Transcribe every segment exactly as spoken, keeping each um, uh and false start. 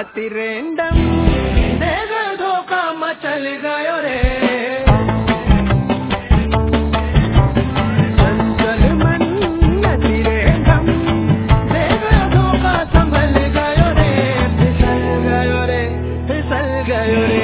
अति रैंडम दे गयो धोखा मचल गयो रे चंचल मन अति रैंडम दे गयो धोखा संभल गयो रे फिसल गयो रे फिसल गयो रे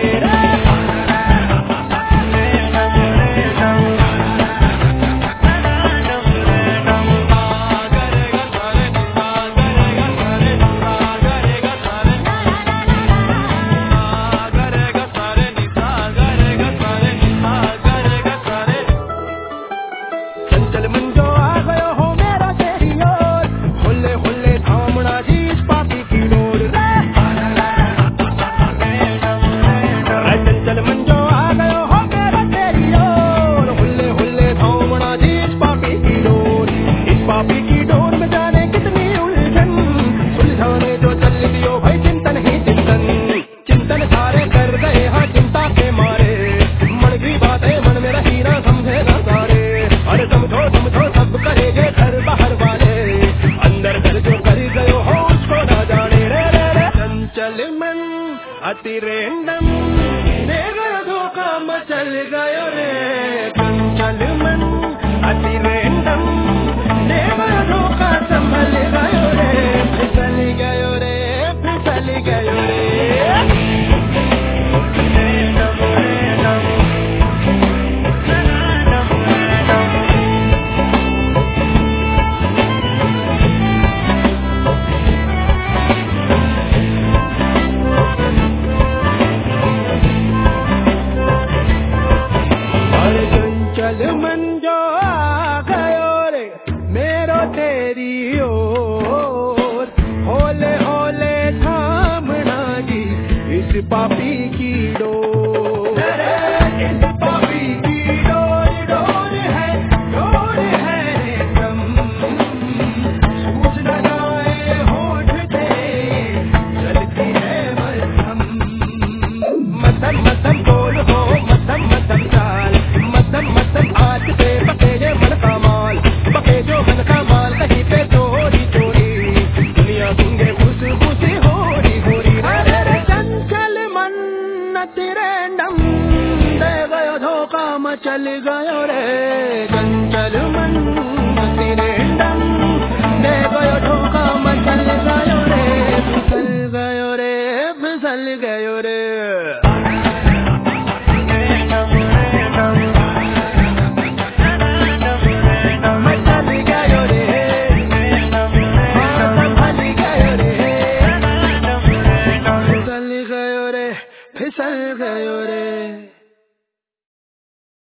अति रैंडम दे गयो धोखा मचल गयो रे चंचल मन अति रैंडम दे गयो धोखा संभल गयो रे फिसल गयो रे फिसल गयो रे मन जो आ गयो रे मेरो तेरी ओर होले होले थामना जी इस पापी